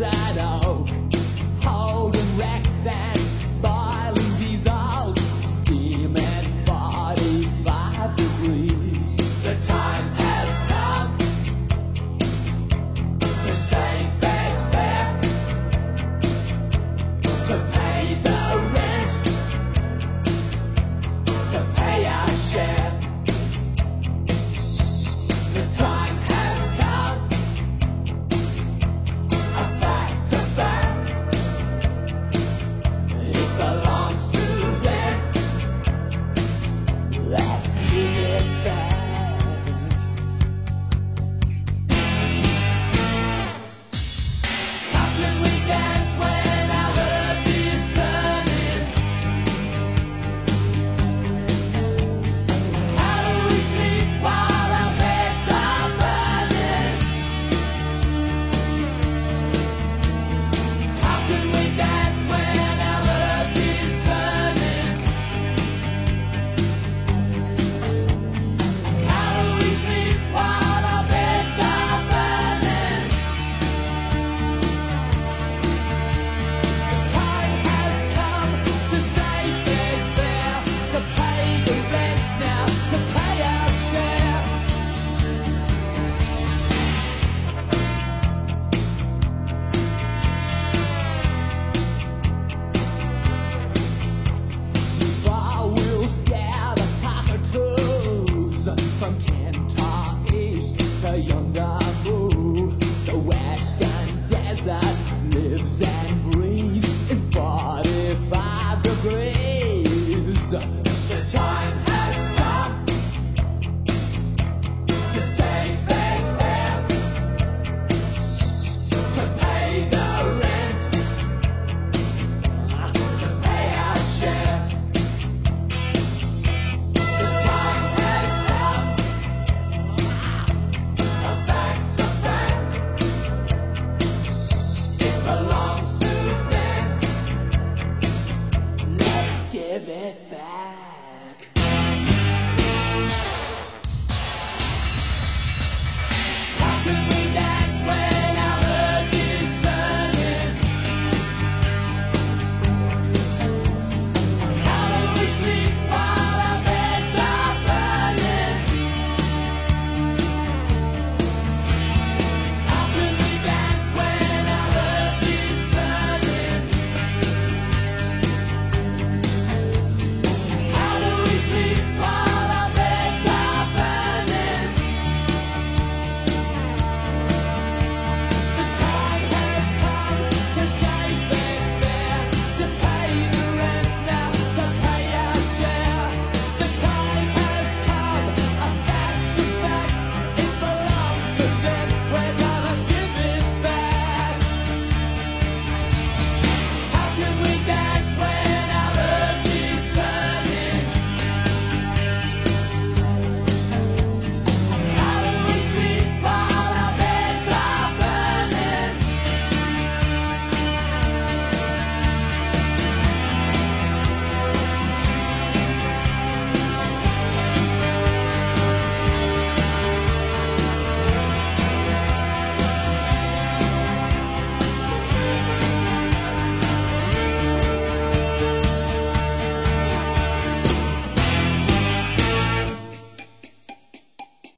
desert oak, holding wrecks and boiling diesels, steam at 45 degrees. The time has come to save fair's fair, to pay the rent, to pay our share. The time has come, a fact's a fact, it belongs to them, let's give it back. How can we dance when our earth is turning? How do we sleep while our beds are burning? How can we dance when our earth is turning? How do we sleep while our beds are burning? The time has come to save fair's fair, to pay the rent now, to pay our share. Far we'll scare the cockatoos from Kentar East to Yungamu. The western desert lives and breathes in 45 degrees.